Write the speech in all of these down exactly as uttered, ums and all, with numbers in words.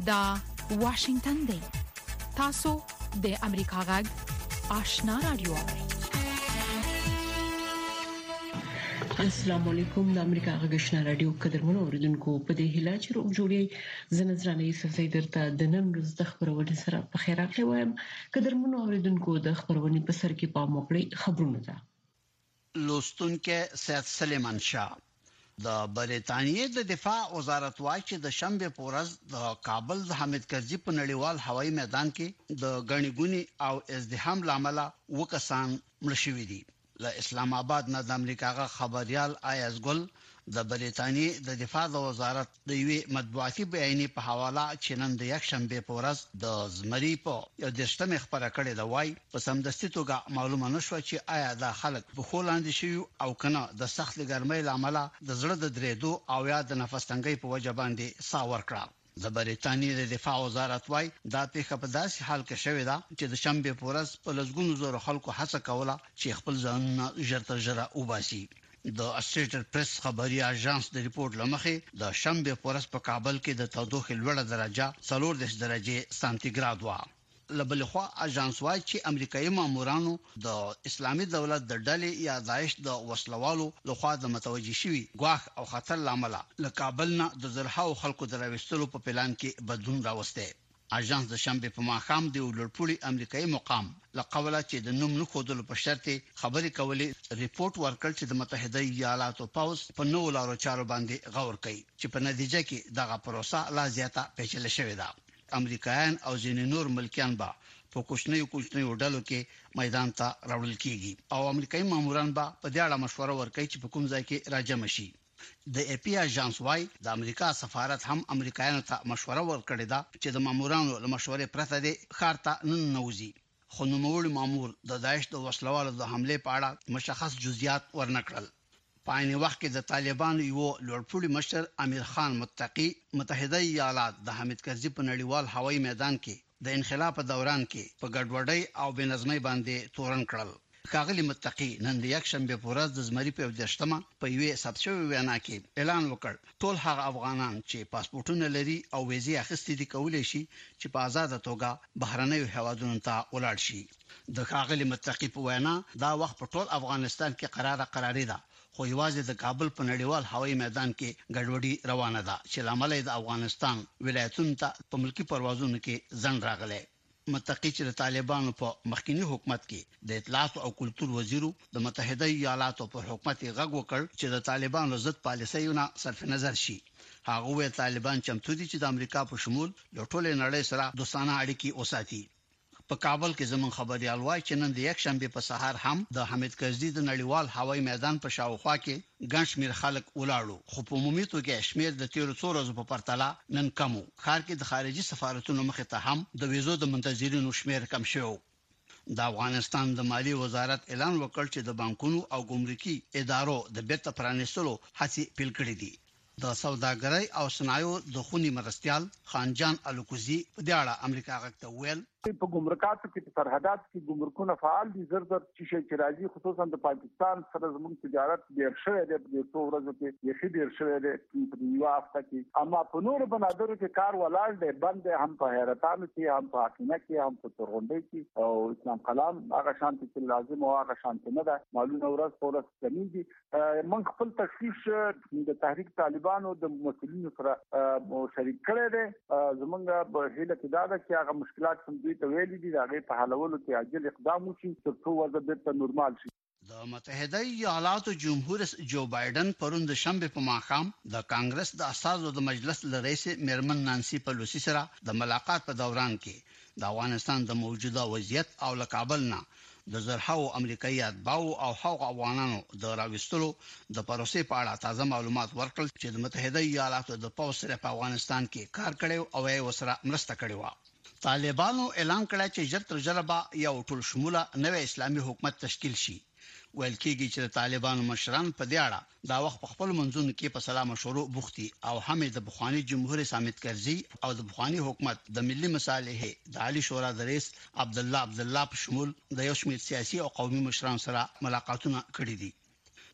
دا واشنگتن دی. تاسو د امریکا غږ آشنا رادیو. السلام علیکم. د امریکا غږ آشنا رادیو قدرمنو اوریدونکو په دې هیله چې روغ جوړی زنځرانه یوسف درته د نن ورځ د خبرونې سره په خیر راغلی وایم. قدرمنو اوریدونکو د خبرونې په سر کې پام وکړئ. خبرونه ده لوستونکو سید سلیمان شاه. د بریټانیې د دفاع وزارت وايي چې د شنبه په ورځ د کابل د حامد کرزي په نړیوال هوایي میدان کې د غنی ګونی او ازدحام لامل وکسان مړ شوي دي. له اسلام آباد نه د امریکا غا خبريال آیاز ګل د بریټانیې د دفاع د وزارت د یوې مطبوعاتي بیان په حواله چې نن د یک شنبه په ورځ د زمری په یو دشتمه خبره کړې ده وای په سمدستي توګه معلومه نشو چې آیا د خلک په خولاندې شي او کنه د سخت ګرمۍ لامل د زړه د درېدو او یا د نفس تنګۍ په وجه باندې ساور کړه. د بریټانیې د دفاع وزارت وايي دا پیښه په داسې حال کې شوې ده چې د شنبه په ورځ په لږونو زره خلکو هڅه کوله چې خپل ځان ژرته ژره وباسي. د اسوسییټډ پریس خبري اژانس د ریپورت لمخې د شنبه په ورځ په کابل کې د تودوخې لوړه درجه څلور درجه سانتیګراد و. لبلخوا اژانس وايي چې امریکایي مامورانو د اسلامي دولت د ډلې یا داعش د وسلوالو لخوا د متوجي شوی ګواښ او خطر لامل له کابل نه د زرهاو خلکو دراوستلو په پلان کې بدلون راوسته. اژانس د شنبه په ماښام د ولړپوړي امریکایي مقام لقوله چې د نوم نه خودلو په شرط خبري کولې ریپورت ورکړ چې د متحده ایالاتو پاوس په نو لارو چارو باندې غور کوي چې په نتیجه کې دغه پروسه لا زیاته پیچلې شوې ده. امریکایان او ځینې نور ملکیان به په کوچنیو کوچنیو ډلو کې میدان ته راوړل کیږي او امریکایي ماموران به په دې اړه مشوره ورکړي چې په کوم ځای کې راجم شي. د ای پی اژانس وايي د امریکا سفارت هم امریکایانو ته مشوره ورکړې ده چې د مامورانو له مشورې پرته د ښار ته نن نوځي. خو نوموړي مامور د داعش د وسلوالو د حمله په اړه مشخص جزئیات ورنکړل. په عین وخت کې د طالبانو یو لوړپوړي مشر امیر خان متقی متحده ایالات د حامد کرزي په نړیوال هوایي میدان کې د انخلاء په دوران کې په ګډوډۍ او بنظمۍ باندې تورن کړل. ښاغلي متقی نن د یک شنبه په ورځ د زمری په دشتمه په یوې ثبت شوی وینا کې اعلان وکړ ټول هغه افغانان چې پاسپورتونه لري او ویزې اخیستې دي کولای شي چې په آزاد توګه بهرنیو هیوادونو ته ولاړ شي. د ښاغلي متقی په وینا دا وخت په ټول افغانستان کې قرار قراری ده خو یوازې د کابل په نړیوال هوایي میدان کې ګډوډي روانه ده چې لامل د افغانستان ولایتونو ته په ملکی پروازونو کې ځنډ راغلی. متقی چې د طالبانو په مخکنی حکومت کې د اطلاعات او کلتور وزیرو د متحده ایالاتو په حکومت غږ وکړ چې د طالبانو ضد پالیسیونه صرف نظر شي. هغه وی طالبان چمتو دي چې د امریکا په شمول له ټولې نړۍ سره دوستانه اړیکې وساتي. په کابل کې زمون خبريال وايي چې نن د یک شنبه په سهار هم د حامد کرزي د نړیوال هوایي میدان په شاوخوا کې ګڼ شمېر خلک ولاړو خو په عمومي توګه شمېر د تیرو څو ورځې په پرتله نن کم و. ښار کې د خارجي سفارتونو مخې ته هم د ویزو د منتظرینو شمېر کم شو. د افغانستان د مالی وزارت اعلان وکړ چې د بانکونو او ګمرکي ادارو د بیرته پرانیستلو هڅې پیل کړې دي. د سوداګرۍ او صنایعو د خونی مرستيال خانجان الکوزي په دې اړه امریکا غږ ویل په ګمرکاتو کې په سرحدات کې ګمرکونه فعال دي. زر زر چې شي راځي خصوصا د پاکستان سره زموږ تجارت ډیر شوی دی په څو ورځو کې یې ډیر شوی دی په یو هفته کې. اما په نور بنادرو کې کار ولاړ دی بند هم په حیرتانو کې هم په حکیمه کې هم په ترغونډي کې او اسلام کلام هغه شانتي چې لازم او هغه شانتي نه ده معلومه ورځ په ورځ کمیږي. من خپل تشخیص د تحریک طالبانو د مسؤلینو سره شریک کړی دی. زمونږ په هیله کې دا ده چې هغه مشکلات هم دوی ته ویلي دي هغه په حلولو کې عاجل اقدام وشي تر څو وضع بیرته نورمال شي. د متحده ایالاتو جمهور رئیس جو بایدن پرون د شنبه په ماښام د کانګرس د اساسو د مجلس رئیس میرمن نانسی پلوسی سره د ملاقات په دوران کې د افغانستان د موجوده وضعیت او له کابل نه د زرهاو امریکایي اتباو او حقوق افغانانو د راوستلو د پروسې په اړه تازه معلومات ورکړل چې د متحده ایالاتو د پوځ سره په افغانستان کې کار کړي او یې وسره مرسته کړې و. طالبانو اعلان کړی چې ژر تر ژره به یو ټول شموله نوې اسلامي حکومت تشکیل شي. ویل کېږي چې طالبانو مشران په دې اړه دا وخت په خپل منځونو کې په سلام مشورو بوختي او هم د بخوانی جمهور رئیس حامد کرزي او د بخوانی حکومت د ملي مصالح د عالی شورا د رئیس عبد الله عبد الله په شمول د یو شمېر سیاسي او قومي مشرانو سره ملاقاتونه کړي دي.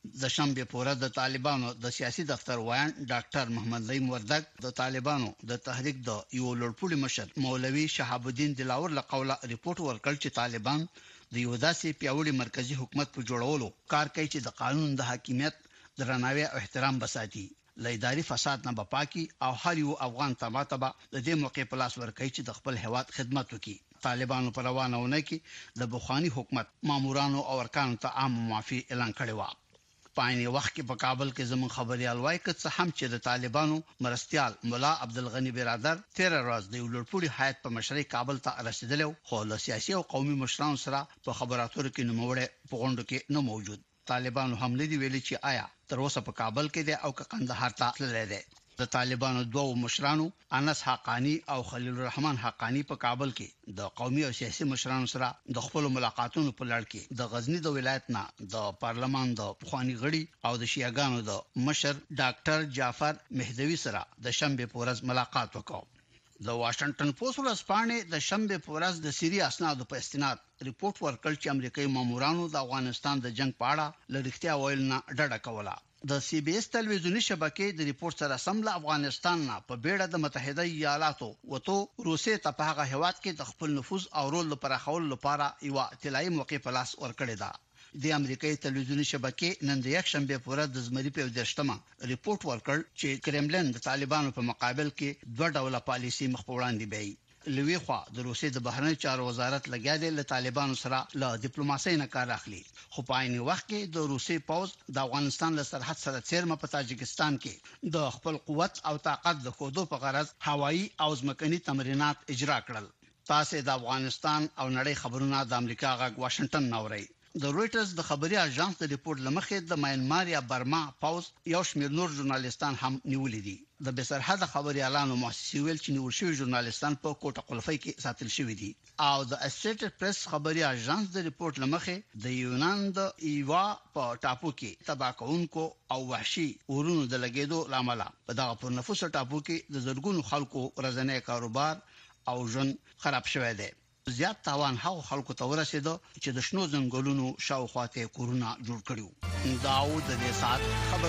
د شنبه پورز د طالبانو د سیاسي دفتر وایان ډاکټر محمد لئیم وردګ د طالبانو د تحریک د یو لوړپوړي مشر مولوي شهاب الدین دلاور له قوله ریپورت ورکړ چې طالبان د یو داسې پیاوړي مرکزی حکومت په جوړولو کار کوي چې د قانون د حاکمیت درناوی او احترام بساتي، لایداري فساد نه بپاکي او هر یو افغان تماته به د دې موقع په لاس ورکړي چې د خپل هیواد خدمت وکړي. طالبانو پر روانونه کې د بخوانی حکومت مامورانو او ارکانو ته عام معافي اعلان کړی و. په عین وخت کې په کابل کې زمون خبريال وایي چې هم چې د طالبانو مرستيال مولا عبدالغنی برادر تیر ورځ د لوړپوړي حیات په مشرۍ کابل ته رسیدلی، خو له سیاسي او قومي مشرانو سره په خبراتو کې نوموړی په غونډه کې نه موجود. طالبانو هم نه دی ویلي چې آیا تر اوسه په کابل کې دی او که قندهار ته تللی دی. د طالبانو دوه مشرانو انس حقانی او خلیل الرحمن حقانی په کابل کې د قومي او سیاسي مشرانو سره د خپل ملاقاتونو په لړ کې د غزنی د ولایت نه د پارلمان د پخوانی غړي او د شیعاګانو د مشر ډاکټر جعفر مهدوی سره د شنبه پورز ملاقات وکړ. د واشنگټن پوسټ ورځپاڼې د شنبه پورز د سیری اسنادو په استناد ریپورت ورکړ چې امریکایي مامورانو د افغانستان د جنگ په اړه لړختیا ویل نه ډډه کوله. د سی بي اس تلویزیونی شبکې د ریپورت سره سم له افغانستان نه په بیړه د متحده ایالاتو وته روسي ته په هغه هواد کې د خپل نفوذ او رول لپاره خول لپاره یو اطلاعي موقع په لاس ورکړی دا. د امریکایي تلویزیونی شبکې نن د یک شنبه پورز د زمری په دشتمه ریپورت ورکړ چې کرملین د طالبانو په مقابل کې دوه ډوله پالیسي مخ په وړاندې بیي. لوی خوا د روسي د بهرنی چارو وزارت لګیا دی له طالبانو سره له ډیپلوماسۍ نه کار اخلي، خو په عین وخت کې د روسي پوز د افغانستان له سرحد سره څیرمه په تاجکستان کې د خپل قوت او طاقت د خودو په غرض هوایي او ځمکني تمرینات اجرا کړل. تاسو د افغانستان او نړۍ خبرونه د امریکا غږ واشنگټن نوري. د رويټرز د خبري اژانس د ریپورت لمخې د ماینمار یا برما پاوز یو شمېر نور ژورنالیستان هم نیولې دي. د بسرحد خبري اعلانو مؤسسې ویل چې نیول شوی ژورنالیستان په کوټه قلفي کې ساتل شوی دي او د اسوسییټډ پریس خبري اژانس د ریپورت لمخې د یونان د ایوا په ټاپو کې تباکونکو او وحشي ورونو د لګیدو لامل په دغه پر نفوس ټاپو کې د زرګونو خلکو ورځنی کاروبار او ژوند خراب شوی دی. زیات تاوان هغه خلکو ته ورسېد چې د شنو ځنګلونو شاوخواته کورونه جوړ کړیو. داود د سات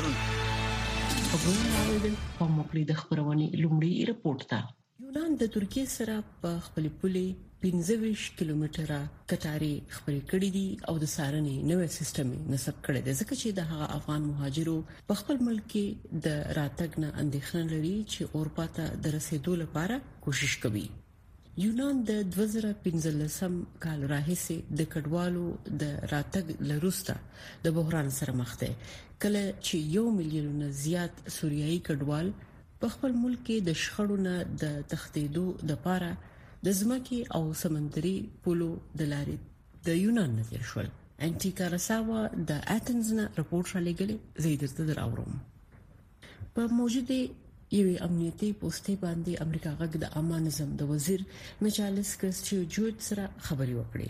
خبرونه خبرونه په موکلي د خبرونې لومړی رپورت ته. یونان د ترکیه سره په خپل پولې پنځه ویشت کیلومتره کټاري خبرې کړې دي او د سارنې نوې سیستم نصب کړی دی ځکه چې د هغه افغان مهاجرو په خپل ملک کې د راتګ نه اندېښنه لري چې اروپا ته د رسیدو لپاره کوشش کوي. یونان د دوه زره پنځلسم کال راهیسې د کډوالو د راتګ لروسته د بحران سره مخ دی، کله چې یو میلیون زیات سوریایي کډوال په خپل ملک کې د شخړو نه د تخدیدو لپاره د ځمکې او سمندري پولو د لارې د یونان نه تیر شول. انټیکا رساوا د اټنز نه رپورټ را لګلې زیدرته در اورم. په موجوده یوې امنیتي پوسټې باندې امریکا غږ د عامه نظم د وزیر مچالس کرسټیو جوت سره خبري وکړي.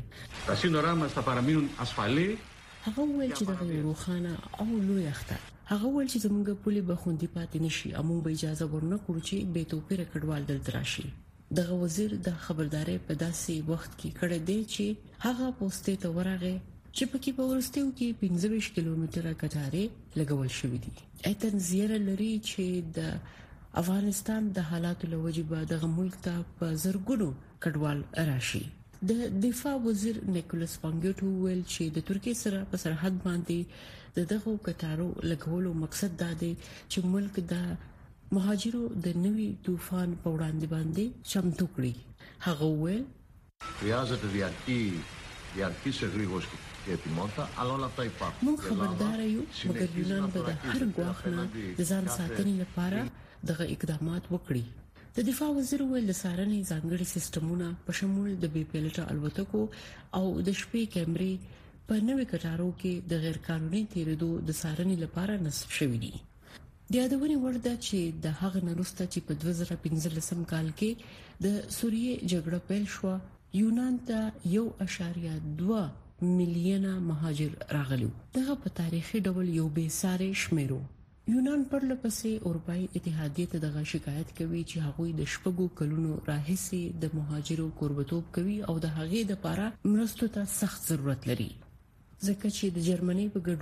هغه ویل چې د روخانه او لوی اخته هغه ویل چې زموږ پولي به خوندي پاتې نشي، امون به اجازه ورنکړو چې به توپیر کډوال دلته راشي. دغه وزیر د خبرداري په داسې وخت کې کړی دی چې هغه پوسټې ته ورغه چې پکې په ورستیو کې پنځه ویشت کیلومتره کټاري لګول شوې دي. اته زیره لري چې د افغانستان د حالاتو لوجې به د ملک ته په زرګونو کډوال راشي. د دفاع وزیر نیکولس پانګټو ویل چې د ترکیه سره په سرحد باندې د دغه کټارو لګولو مقصد دا دی چې ملک د مهاجرو د نوي طوفان په وړاندې باندې چمتو کړي. هغه ویل χρειάζεται διαρκή διαρκής εγρήγορση και ετοιμότητα, αλλά όλα αυτά υπάρχουν. موږ خبردار یو مګر یونان به د هر ګواښ نه د ځان ساتنې لپاره دغه اقدامات وکړي. د دفاع وزیر ویل د سارنې ځانګړي سیستمونه په شمول د بي پیلټ الوتکو او د شپې کیمرې په نوې کټارو کې د غیر قانوني تیریدو د سارنې لپاره نصب شوې دي. د یادونې وړ ده چې د هغه نرسته چې په دوه زره پنځلسم کال کې د سوریې جګړه پیل شو، یونان ته یو اشاریه دوه میلیونه مهاجر راغلي. دغه په تاریخي ډول یو بې ساري شمیرو. یونان پر لپسې اروپאי اتحادیه ته دغه شکایت کوي چې هغوی د شپږو کلونو راهیسې د مهاجرو کوربتوب کوي او د هغې لپاره مرستو ته سخت ضرورت لري، ځکه چې د جرمني په ګډون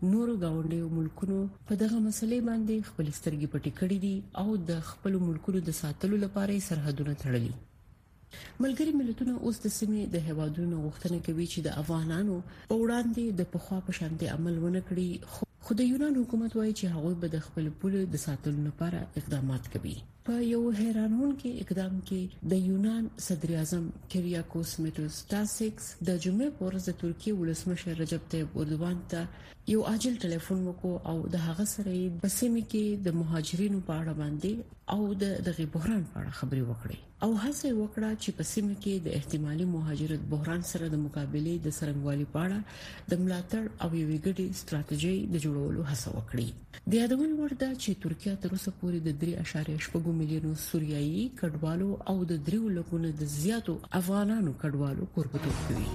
نورو گاونډیو ملکونو په دغه مسلې باندې خپل سترګې پټې کړې دي او د خپل ملکونو د ساتلو لپاره سرحدونه تړلي. ملګری ملتونه اوس د سیمې د هیوادونو غوښتنه کوي چې د افغانانو په وړاندې د پخوا په شان عمل ونه کړي، خو د یونان حکومت وایي چې هغوی به د خپل پولو د ساتلو لپاره اقدامات کوي. په یو حیرانونکي اقدام کې د یونان صدر اعظم کریاکوس میټوستاسیکس د جمعې په ورځ د ترکیې ولسمشر رجب طیب اردوغان ته یو عاجل ټلیفون وکړ او د هغه سره په سیمه کې د مهاجرینو په اړه باندې او د دغه بحران په اړه خبرې وکړي او هڅه وکړه چې په سیمه کې د احتمالي مهاجرت بحران سره د مقابلې د څرنګوالي په اړه د ملاتړ او یوې ګډې ستراتیژي د جوړولو هڅه وکړي. د یادول وړ ده چې ترکیه تر اوسه پورې د درې اشاریه شپږ میلیونو سوریایي کډوالو او د دریو لکونو د زیاتو افغانانو کډوالو کوربتوب کوي.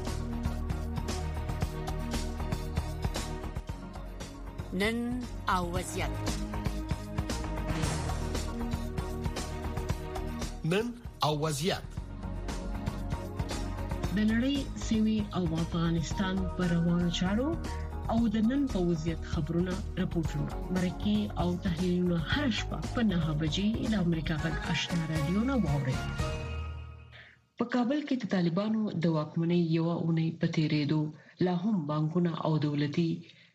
نن او وضعیت نن او وضعیت د نړۍ سیمې او افغانستان پر روانو چارو او د نن په وضعیت خبرونه راپورټونه مرکه او تحلیلونه هر شپه په نه بجې د امریکا غږ آشنا رادیو نه واوري. په کابل کې د طالبانو د واکمنۍ یو اونۍ په تیرېدو لا هم بانکونه او دولتي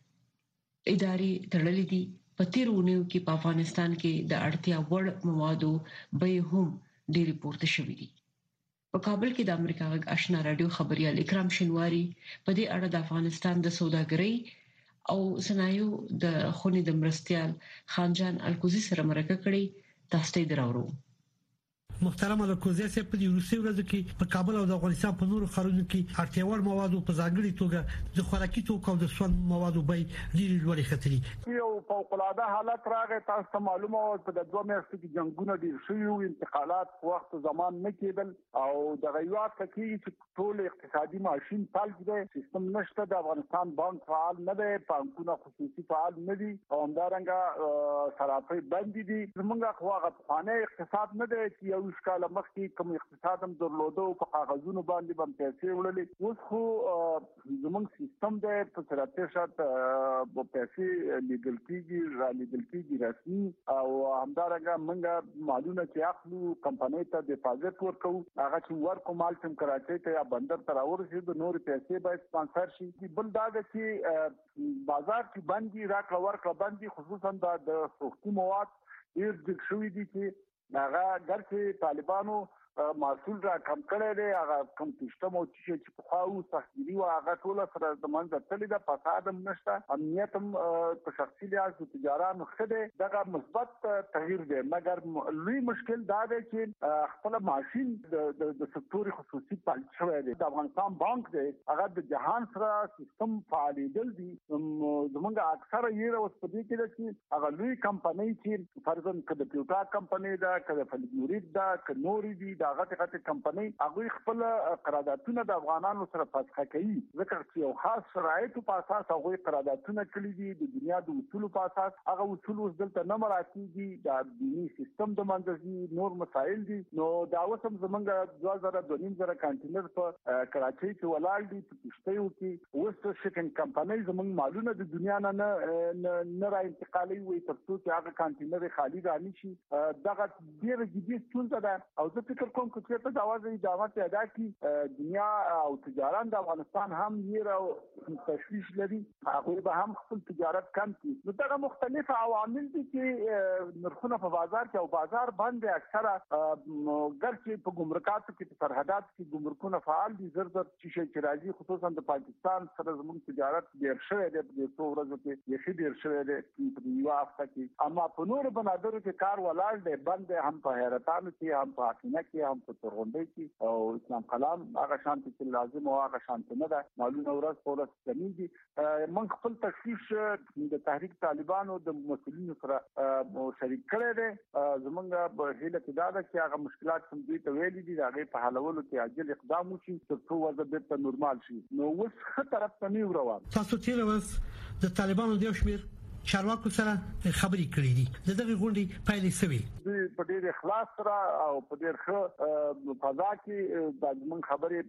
ادارې تړلې دي. په تیرونیو کې په افغانستان کې د اړتیا وړ موادو به هم ډېری پورته شوې دي. په کابل کې د امریکا غږ آشنا رادیو خبريال اکرام شینواری په دې اړه د افغانستان د سوداګرۍ او صنایعو د خونې د مرستيال خانجان الکوزي سره مرکه کړې. تاسو ته درورو. محترم الکوزي صاحب په روسي ورځ کې په کابل او د افغانستان په نورو ښارونو کې اړتیاوړ موادو په ځانګړي توګه د خوراکي توکو او د سون موادو به ډېری لوړې خطرې یو فوق العاده حالت راغی. تاسو ته معلومه او په د دوه میاشتو کې جنگونه ډیر شوي او انتقالات په وخت زمان نه کېدل او د غیوات کې چې ټول اقتصادي ماشين فعال دي، سیستم نشته. د افغانستان بانک فعال نه دی، بانکونه خصوصي فعال نه دي او همدارنګه صرافي بند دي. زمونږ خو هغه افغاني اقتصاد نه دی چې یو ښکاله مخکې کوم اقتصاد هم درلوده او په کاغذونو باندې باندې پیسې وړلې. اوس خو زمونږ سیستم دی په سرته شات په پیسې لیګل کیږي را لیګل کیږي رسمي او همدارنګه موږ معلومه چې اخلو کمپنۍ ته ډیپازیټ ورکو، هغه چې ورکو مال تم کراچۍ ته یا بندر ته راورسي د نور پیسې باید سپانسر شي. بل دا چې بازار کې باندې راکړه ورکړه باندې خصوصا د سوختي مواد ډیر د شوې دي چې هغه ګرځي طالبانو مسؤل را کم کړی دی. هغه کوم سیستم او چې په خاو تخديري او هغه ټول سره د منځ تللی د فساد هم نشته، امنیت هم په شخصي لحاظ د تجارانو خده دغه مثبت تغییر دی. مګر لوی مشکل دا دی چې خپل ماشين د د سکتور خصوصي پالت شوی دی. د افغانستان بانک دی هغه د جهان سره سیستم فعالیدل دي. زمونږ اکثره یې اوس په دې کې چې هغه لوی کمپنۍ چې فرضاً کده پیوټا کمپنۍ دا کده فلګورید دا کنوري دي هغه ټکټ کمپنۍ هغه خپل قراردادونه د افغانانو سره فسخ کوي، ځکه چې یو خاص شرایطو په اساس هغه قراردادونه کړی دي د دنیا د اصولو په اساس. هغه اصول اوس دلته نه مراکېږي، د دینی سیستم د منځي نور مسایل دي. نو دا وسم زمونږ دوه زره دوه نیم زره کانټینر په کراچۍ کې ولاړ دي په کشتیو کې. اوس شپینګ کمپنۍ زمونږ مالونه د دنیا نه نه را انتقالي وي تر څو چې هغه کانټینر خالی را نشي. دغه ډېر جدي ستونزه ده او زه فکر کوم چې په داوازه ادامه ادا کی دنیا او تجارت د افغانستان هم یې او تشویش لري، هغه به هم خپل تجارت کم کړي. نو دا مختلف عوامل دي چې نرخونه په بازار کې او بازار باندې اکثره ګرځي په ګمرکاتو کې په سرحدات کې ګمرکونه فعال دي. زر زر چې راځي خصوصا د پاکستان سره زموږ تجارت ډیر شوی دی په څو ورځو کې یې ډیر شوی دی په یو هفته کې. اما په نور بنادرو کې کار ولاړ دی بند هم په حیرتانو کې هم په حقینه کې هم په تورغونډي کې او اسلام کلام هغه شانتي چې لازم او هغه شانتي نه ده. معلومه ورځ په ورځ کمیږي. من خپل تشویش د تحریک طالبانو د مسؤلینو سره شریک کړی دی. زمونږ په هیله کې دا ده چې هغه مشکلات چې دوی ته ویلي دي هغه په حلولو کې عاجل اقدام وشي تر څو وضع بیرته نورمال شي. نو اوس ښه طرف ته نیو روان. تاسو تیر اوس د طالبانو د شمیر چارواکو سره خبرې کړې دي د دغه غونډې پایلې سوي دوی په ډېر اخلاص سره او په ډېر ښه فضا کې د زمون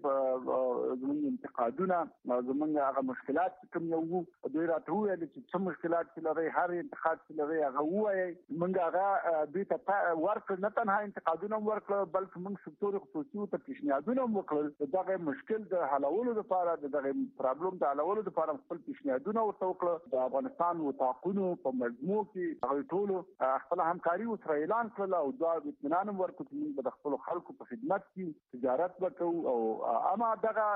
خبرې زمون انتقادونه زمون هغه مشکلات کوم یو دوی راته ویل چې څه مشکلات چې لري هر انتقاد چې لري هغه وایي موږ هغه دوی ته ورکړ نه تنها انتقادونه ورکړ بلکې موږ سکتور خصوصي ته پیشنهادونه وکړل دغه مشکل د حلولو لپاره دغه پرابلم د حلولو لپاره خپل پیشنهادونه ورته وکړل د افغانستان وتاقونو په مجموع کې هغه ټول خپل همکاري وسره اعلان کړل او دا اطمینان ورکړ چې موږ د خپل خلکو په خدمت کې تجارت وکړو او اما دغه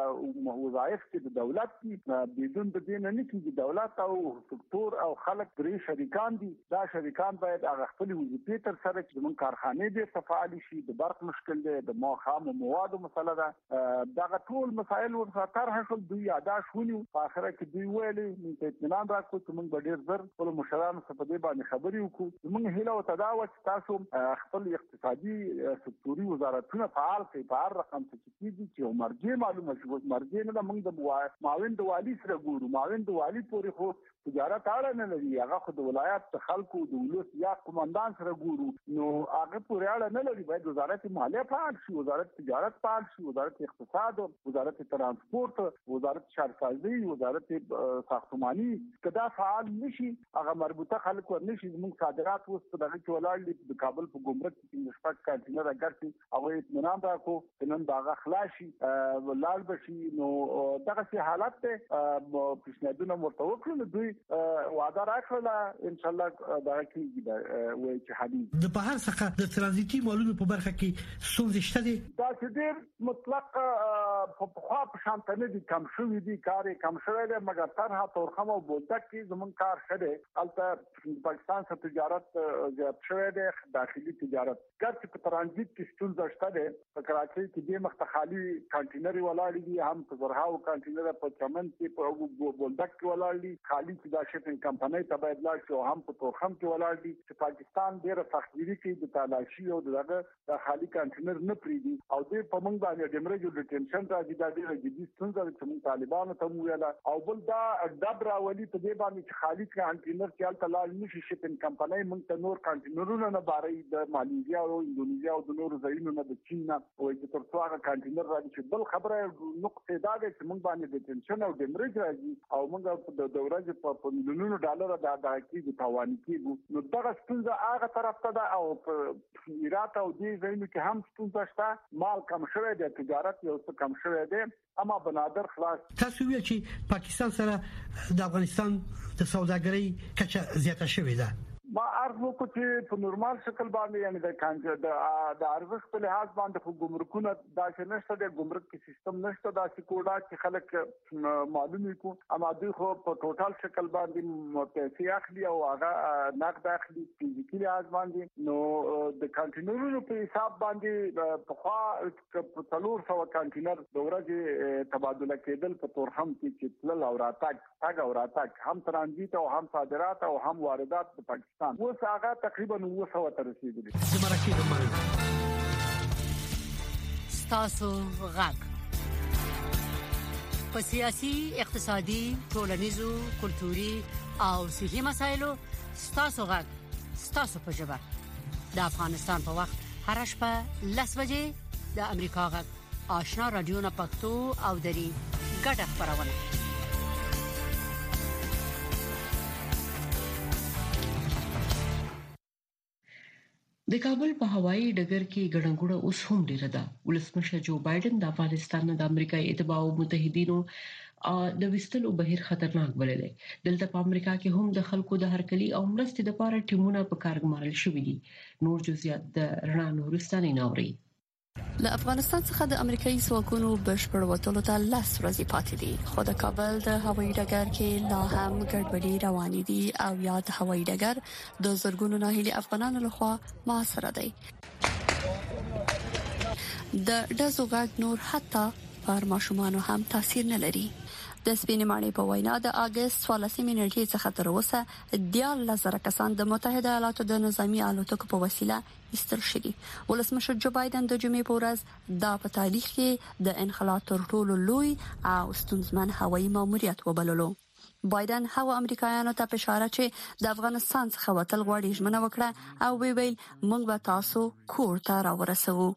وظایف چې د دولت کې بدون د دین نه کېږي دولت او سکتور او خلک درې شریکان دي دا شریکان باید هغه خپل وظیفې تر سره چې موږ کارخانه دې فعال شي د برق مشکل دی د موخام موادو مسله ده دغه ټول مسایل ورته طرح شول دوی یاداش ونیو په اخره کې دوی ویلي موږ اطمینان راکړو چې موږ به ډېر زر خپل مشرانو څخه په دې باندې خبرې وکړو موږ هیله او تداوت تاسو خپل اقتصادي سکتوري وزارتونه فعال کړئ په هر رقم څه کېږي چې مرجع معلومه شي مرجع نه موږ د معاون د والی سره ګورو معاون د والی پورې خو تجارت اړه نه لري هغه خو د ولایت خلکو د ولس یا قومندان سره ګورو نو هغه پورې اړه نه لري باید وزارت مالیه فعال شي وزارت تجارت فعال شي وزارت اقتصاد وزارت ترانسپورت وزارت شهرسازي وزارت ساختماني کدا فعال نشي هغه مربوطه خلک ورنشي موږ صادرات اوس په دغه کې ولاړ دي د کابل په ګمرک کې نسبت کانټینر اگرتي هغه اطمینان راکو نن باغ خلاصي ولال بشي نو دغه سي حالت ته پیشنهادونه مرتوکل دوی وعده راکړه ان شاء الله دا کیږي دا وایي چې حدیث د بهر څخه د ترانزیتي مالونو په برخه کې څومره شته دي دا چې ډېر مطلق په خوا په شان ته دي کم شوی دي کار کم شوی دی مګر ترها تورخم او بولدک کې زمون کار شته البته پاکستان سره تجارت زیات شوی دی داخلي تجارت ګرځي په ترانزیت کې ستونزه شته ده په کراچۍ کې د مخ خالي کانټینر ولاړ دي هم په زرهاو کانټینر په چمن کې په بولدک کې ولاړ دي خالي دا شپن کمپنۍ تبادله شو هم په تورخم کې ولاړ دي چې پاکستان ډېر تخديري کوي د تالاشي او دغه د خالي کانټینر نه پریدي او د پمنګ باندې د مرګ د ټینشن راځي د ډېر جدي ستونزه چې موږ طالبانو ته ویل او بل دا دبر ولي په دې باندې چې خالي کانټینر چې تلال نشي شپن کمپنۍ موږ ته نور کانټینرونه نه باري د ماليزیا او اندونیزیا او د نور ځایونو نه د چین نه او د ترڅو هغه کانټینر راځي چې بل خبره نقطه دا ده چې موږ باندې د ټینشن او د مرګ راځي او موږ د دورې په په مليونونو ډالر د داخلي د توان کېږي نو دغه ستونزه هغه طرف ته ده او په ایرات او دې ځایونو کې هم ستونزه شته مال کم شوی دی تجارت یو څه کم شوی دی اما بنادر خلاص تاسو ویل چې پاکستان سره د افغانستان د سوداګرۍ کچه زیاته شوې ده ما عرض وکړ چې په نورمال شکل باندې یعنی د کانګ د د ارزښت په لحاظ باندې خو ګمرکونه دا چې نشته د ګمرک کې سیستم نشته دا چې کوډا چې خلک معلومي کو اما دوی خو په ټوټال شکل باندې پیسې اخلي او هغه نقد اخلي فزیکي لحاظ باندې نو د کانټینرونو په حساب باندې په خوا په څلور سو کانټینر د ورځې تبادله کېدل په تورخم کې چې تل او راتګ تاګ او راتګ هم ترانزیت او هم صادرات او هم واردات د پاکستان اوس هغه تقریبا نو څو ته رسیدلی زمرکې د مال ستاسو غږ په سیاسي اقتصادي ټولنیزو کلتوري او صحي مسایلو ستاسو غږ ستاسو په ژبه د افغانستان په وخت هر شپه لس بجې د امریکا غږ آشنا رادیو نه پښتو او دري ګډه خبرونه د کابل په هوایي ډګر کې ګڼګوړه اوس هم ډیره ده ولسمشر جو بایدن د افغانستان د امریکایي اتباع او متحدینو د وستلو بهیر خطرناک بللی دلته په امریکا کې هم د خلکو د هرکلي او مرستې لپاره ټیمونه په کار ګمارل شوې دي نور جزئیات د رڼا نورستاني ناوري له افغانستان څخه د امریکایي ځواکونو بشپړ وټولو ته لاس ورځي پاتې دي خو د کابل د هوایي ډګر کې لا هم ګډوډي روانې دي او یا د هوایي ډګر د زرګونو ناهیلي افغانانو لخوا محاصره دي د دزو غږ نور حتی پر ماشومان هم تاثیر نه لري د سپینمانې په وینا د اگست څوارلسمې نیټې څخه تر اوسه دیال لزر کسان د متحده ایالاتو د نظامی الوتکو په وسیله ایستل شوي ولسمشر جو بایدن د جمعې په ورځ د په تاریخ کې د انخلا تر ټولو لوی او ستونزمن هوایي ماموریت وبللو بایدن هغه امریکایانو ته اشاره چې د افغانستان څخه وتل غواړي ژمنه وکړه او ویل موږ به تاسو کور ته راورسوو.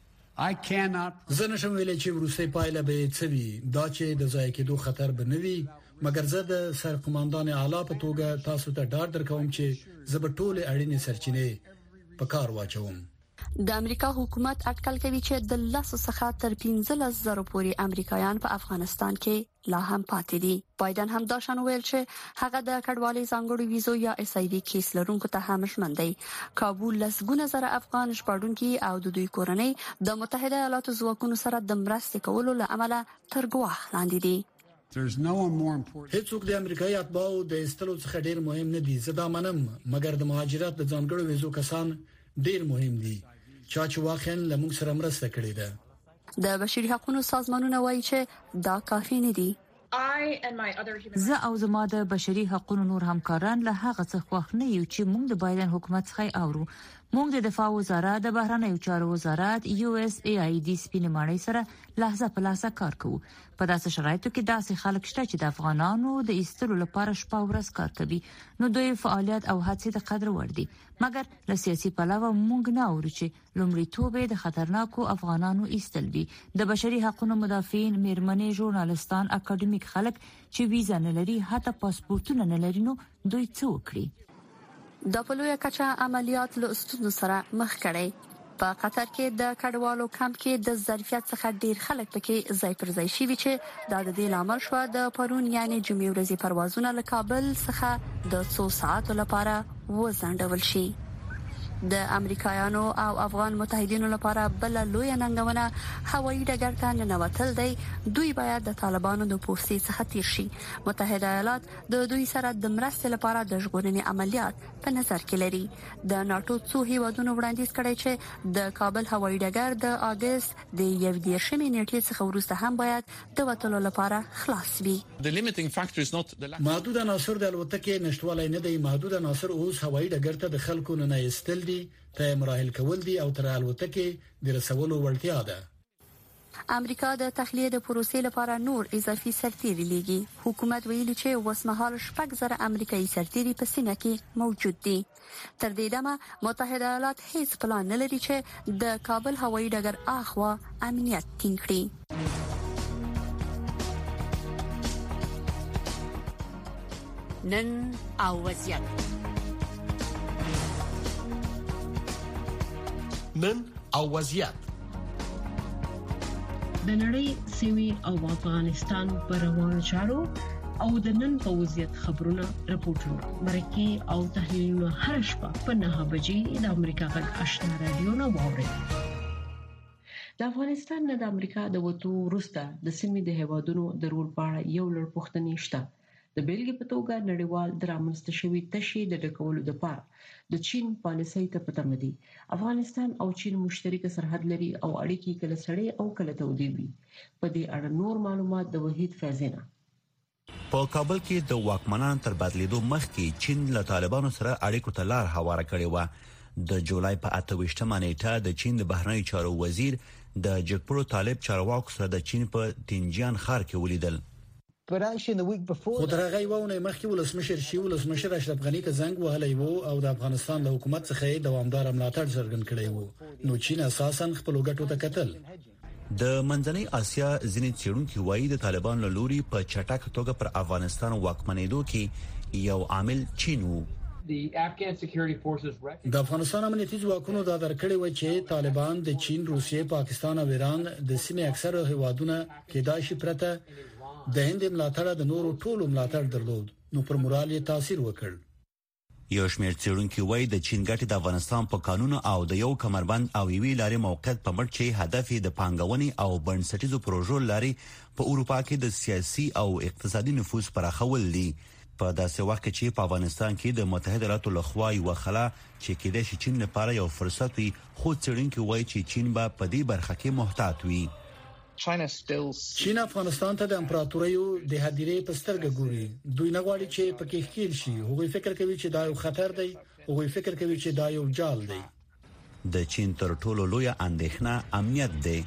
زه نشم ویلای چې روسي پایله به څوي دا چې د ځای کېدو خطر بنوي، مګر زه د سرقماندان اعلی په توګه تاسو ته ډاډ درکوم چې زه به ټول اړینې سرچینې په کار واچوم. د امریکا حکومت اټکل کوي چې د لاسو څخه تر پنځلس زره پورې امریکایان په افغانستان کې لا هم پاتې دي. بایدن هم دا شان ویل چې هغه د کډوالۍ ځانګړو ویزو یا اس ای وی کیس لرونکو ته هم شمن دی. کابل لسګونه زره افغان شپږونکي او د دوی کورنۍ د متحده ایالاتو ځواکونو سره د مرستې کولو لامل تر ګواښ لاندې دي. هیڅوک د امریکایي اتباعو د استلو څخه ډیر مهم نه دي، زه دا منم، مګر د مهاجرت د ځانګړو ویزو کسان ډیر مهم دي چا چې واقعا لمونږ سره مرسته کړې ده. د بشري حقوقو سازمانونه وایي چې دا کافي نه دي. زه او زما د بشري حقوقو نور همکاران له هغه څخه خوښ نه یو چې موږ د بایدن حکومت څخه اورو. موږ د دفاع وزارت، د بهرنیو چارو وزارت، یو اس ای آی ډي سپینې ماڼۍ سره لحظه په لحظه کار کوو. په داسې شرایطو کې داسې خلک شته چې د افغانانو د ایستلو لپاره شپه ورځ کار کوي، نو دوی فعالیت او هڅې د قدر وړ دي. مګر له سیاسي پلوه موږ نه اورو چې لومړیتوب د خطرناکو افغانانو ایستل دي. د بشري حقوقو مدافعین، میرمنې، ژورنالستان، اکاډمیک خلک چې ویزا نه لري، حتی پاسپورتونه نه لري، نو دوی څه وکړي؟ د پلوې کچا عملیات له ستونزو سره مخ کړي. په قطر کې د کډوالو کمپ کې د ظرفیت څخه ډیر خلک پکې ځای پر ځای شوي چې دا د دې لامل شو د پرون یعنی جمعې ورځې پروازونه له کابل څخه د څو ساعتو لپاره وځنډول شي. د امریکایانو او افغان متحدینو لپاره بل لوی ننګونه هوایي ډګر ته ننوتل دی. دوی باید د طالبانو د پوستې څخه تیر شي. متحده ایالات د دوی سره د مرستې لپاره د ژغورنې عملیات په نظر کې لري. د ناتو څو هیوادونو وړاندیز کړی چې د کابل هوایي ډګر د اگست د یو دیرشمې نیټې څخه وروسته هم باید د وټلو لپاره خلاص وي. محدود عناصر د الوتکې نشټوالی نه دی. محدود عناصر اوس هوایي ډګر ته د خلکو نه ایستل دي، ته مراحل کول دي او تر الوتکې د رسولو وړتیا ده. امریکا د تخلیه د پروسې لپاره نور اضافي سرتیري لیږي. حکومت ویلي چې وسمهال شپږ زره امریکایي سرتیري په سیمه کې موجود دي. تر دې دمه متحده ایالات هیڅ پلان نه لري چې د کابل هوایي ډګر اخوا امنیت ټینګ کړي. نن او وضعیت نن او وضعیت د نړۍ سیمې او افغانستان پر روانو چارو او د نن په وضعیت خبرونه راپورټونه مرکه او تحلیلونه هر شپه په نه بجې د امریکا غږ آشنا رادیو نه واوري. د افغانستان نه د امریکا د وټو وروسته د سیمې د هیوادونو د رول پاړه یو لړ پوښتنې شته. د بیلګې په توګه نړیوال درامسته شوی تشي د ډکولو لپاره د چین پالیسۍ ته پته مدي. افغانستان او چین مشترک سرحد لري او اړیکې کله سړې او کله تودې وي. په دې اړه نور معلومات د وحید فیضینا. په کابل کې د واکمنانو تر بدلیدو مخکې چین له طالبانو سره اړیکو ته لار هواره کړې و. د جولای په اته ویشتمه نیټه د چین د بهرنیو چارو وزیر د جګپړو طالب چارواکو سره د چین په تینجان ښار کې ولیدل. خو تر هغه یو نه مخکې ولسمشر شي ولسمشر اشرف غنی ته زنګ وهلی وو او د افغانستان له حکومت څخه دوامدار ملاتړ څرګند کړی وو. نو چین اساساً خپل ګټو ته کتل. د منځنۍ اسیا ځینې څېړونکي وایي د طالبان له لوري په چټک توګه پر افغانستان واکمنېدو کې یو عامل چین وو. د افغانستان امنیتي ځواکونو دا درکړی و چې طالبان د چین، روسیې، پاکستان او ایران د سیمې اکثره هیوادونه کې داشي پرته د هند ملاتړ د نورو ټولو ملاتړ درلود، نو پر مورال یې تاثیر وکړ. یو شمېر څېړونکي وایي د چین ګټې د افغانستان په قانون او د یو کمربند او یوې لارې موقعیت په مټ چې هدف یې د پانګونې او بنسټیزو پروژو لارې په اروپا کې د سیاسي او اقتصادي نفوذ پراخول دي. په داسې وخت کې چې په افغانستان کې د متحده ایالاتو لخوا یو خلا چې کېدای شي چین لپاره یو فرصت وي، خو څېړونکي وایي چې چین به په دې برخه کې محتاط وي. چین افغانستان ته د امپراتوریو د هدیرې په سترګه ګوري. دوی نه غواړي چې پکې ښکیل شي. هغوی فکر کوي چې دا یو خطر دی. هغوی فکر کوي چې دا یو جال دی. د چین تر ټولو لوی اندېښنه امنیت دی.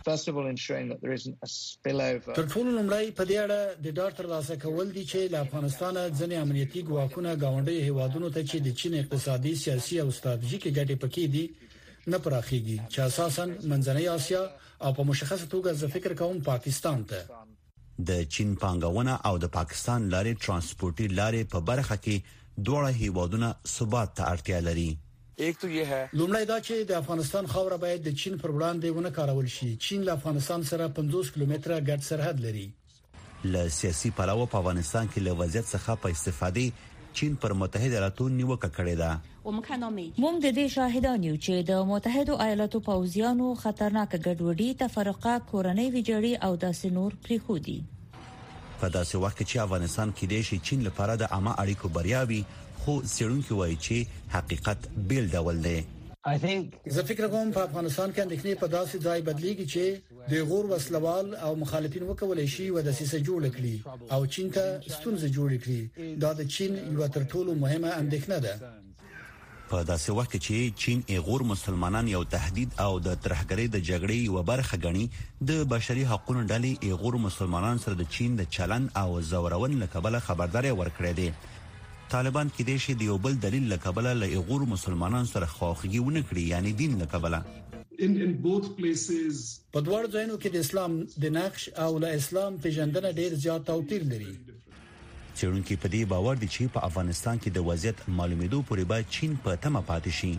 first of all ensuring that there isn't a spillover. تر ټولو لومړی په دې اړه د ډاکټر ترلاسه کول دي چې له افغانستان ځنې امنیتي ګواښونه گاونډي هیوادونو ته چې د چین اقتصادي سیاسي او ستراتیژیکي ګټې پکې دي نه پراخيږي چې اساساً منځنۍ اسیا او په مشخصه توګه زه فکر کوم پاکستان ته د چین پانګونه او د پاکستان لارې ترانسپورتي لارې په برخه کې دوه هیوادونه ثبات ته اړتیا لري. एक तो ये है لومړی دا چې د افغانستان خاوره باید د چین پر وړاندې ونه کارول شي. چین له افغانستان سره پنځوس کیلومتره ګډ سرحد لري. له سیاسي پلوه په افغانستان کې له وضعیت څخه په استفادې چین پر متحده ایالاتو نیوکه کړې ده. موږ د دې شاهدان یو چې د متحده ایالاتو پوځیانو خطرناک ګډوډي، تفرقه، کورنۍ ویجاړي او داسې نور پریخودي. په داسې وخت کې چې افغانستان کې د شي چین لپاره د عامه اړیکو بریاوي خو سیرونکو وایي چې حقیقت بیل ډول دی. زه فکر کوم په افغانستان کې اندېښنې په داسې ځای بدلیږي چې د غور وسلوال او مخالفین وکولای شي و د سیسه جوړ کړي او چین ته ستونزې جوړ کړي. دا د چین یو تر ټولو مهمه اندېښنه ده. په داسې وخت کې چې چین ایغور مسلمانان یو تهدید او د ترهګرۍ د جګړې یو برخه غني، د بشري حقوقو ډلې ایغور مسلمانان سره د چین د چلن او زورون لکبله خبرداري ورکړې ده. طالبان کې د شي د یو بل دلیل لکبله له ایغور مسلمانان سره خواخوږي ونه کړی، یعنی دین لکبله. in in both places په دوه ځایونو کې د اسلام د نقش او له اسلام پیژندنه ډیر زیات توپیر لري. چېرونکو په دې باور دي چې په افغانستان کې د وضعیت معلومېدو پورې باید چین په تمه پاتې شي.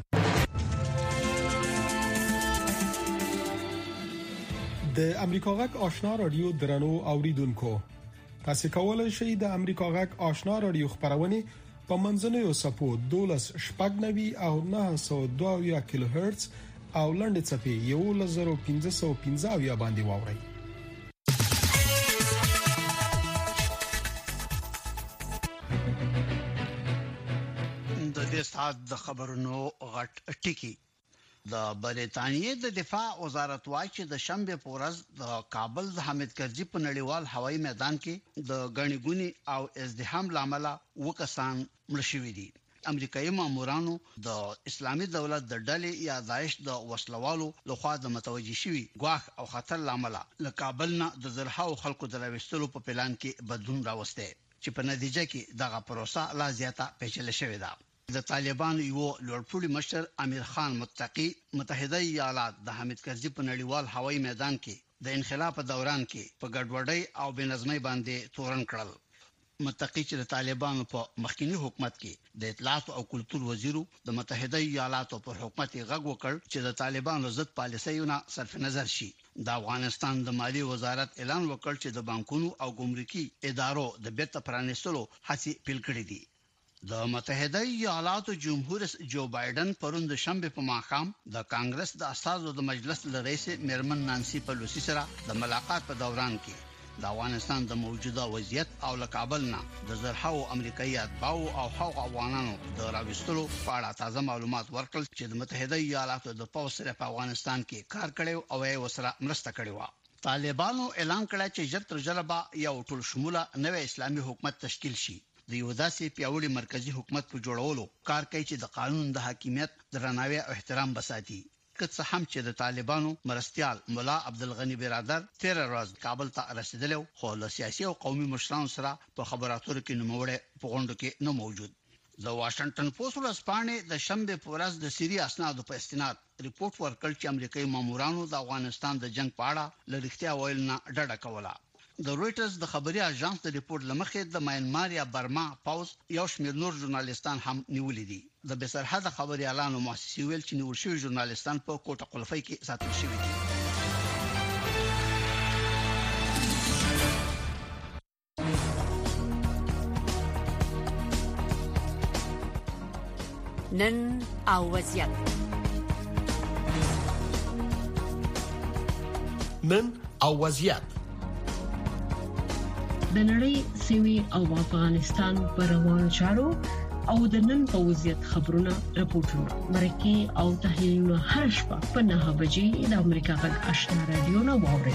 د امریکا غږ آشنا رادیو درنو اوریدونکو، تاسو کولای شئ د امریکا غږ آشنا رادیو خبرونه په منځنوي سپو دولس شپږ نوي او نه سو دوه کیلو هرتز او لنډ چپی یو لزر پنځه سو پنځه یا باندې واورئ. د دې سات د خبرونو غټ ټکی د بریټانیې د دفاع وزارت وايي چې د شنبه په ورځ د کابل د حامد کرزي په نړیوال هوایي میدان کې د غنیګونی او ازدحام لامل وکسان مړ شوي دي. امریکایي مامورانو د اسلامي دولت د ډلې یا داعش د وسلوالو لخوا د متوجي شوي ګواښ او خطر لامل له کابل نه د زرهاو خلکو د راوستلو په پلان کې بدلون راوسته چې په نتیجه کې دغه پروسه لا زیاته پیچلې شوې ده. د طالبان یو لوړپوړي مشر امیر خان متقی متحده ایالات د حامد کرزي په نړیوال هوایي میدان کې د انخلاء په دوران کې په ګډوډۍ او بنظمۍ باندې تورن کړل. متقی چې د طالبانو په مخکینی حکومت کې د اطلاعات او کلتور وزیرو د متحده ایالاتو پر حکومت غږ وکړ چې د طالبانو ضد پالیسیونه صرف نظر شي. د افغانستان د مالی وزارت اعلان وکړ چې د بانکونو او ګمرکي ادارو د بیرته پرانیستلو هڅې پیل کړې دي. د متحده ایالاتو جمهور رئیس جو بایدن پرون د شنبه په ماښام د کانګرس د اساسو د مجلس رئیس میرمن نانسی پلوسی سره د ملاقات په دوران کې د افغانستان د موجوده وضعیت او له کابل نه د زرهاو امریکایي اتباو او حقوق افغانانو د راوستلو په اړه تازه معلومات ورکړل چې د متحده ایالاتو د پوځ سره په افغانستان کې کار کړی او یې وسره مرسته کړې و. طالبانو اعلان کړی چې ژر تر ژره به یو ټول شموله نوې اسلامي حکومت تشکیل شي. د یو داسې پیاوړي مرکزی حکومت په جوړولو کار کوي چې د قانون د حاکمیت درناوی او احترام بساتي. که څه هم چې د طالبانو مرستيال مولا عبدالغنی برادر تیر ورځ کابل ته رسیدلی خو له سیاسي او قومي مشرانو سره په خبراتو کې نوموړی په غونډه کې نه موجود. د واشنگټن پوسټ ورځپاڼې د شنبه په ورځ د سیري اسنادو په استناد ریپورت ورکړ چې امریکایي مامورانو د افغانستان د جنگ په اړه لړختیا ویل نه ډډه کوله. د رويټرز د خبري اژانس د ریپورت لمخې د ماینمار یا برما پاوز یو شمېر نور ژورنالیستان هم نیولې دي. د بسرحد خبري اعلان مؤسسې ویل چې نیول شوی ژورنالیستان په کوټه قلفي کې ساتل شوی دي. نن او وضعیت نن او وضعیت د نړۍ سیمې او افغانستان پر روانو چارو او د نن په وضعیت خبرونه راپورټونه مرکه او تحلیلونه هر شپه په نه بجې د امریکا غږ آشنا رادیو نه واورئ.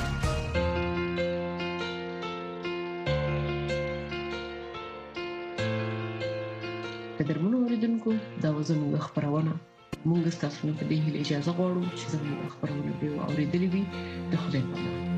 قدرمنو اوریدونکو دا وزموږ خبرونه موږ ستاسو نه په دې هیله اجازه غواړو چې زموږ خبرونه به اوریدلې وي. د خدای په امان.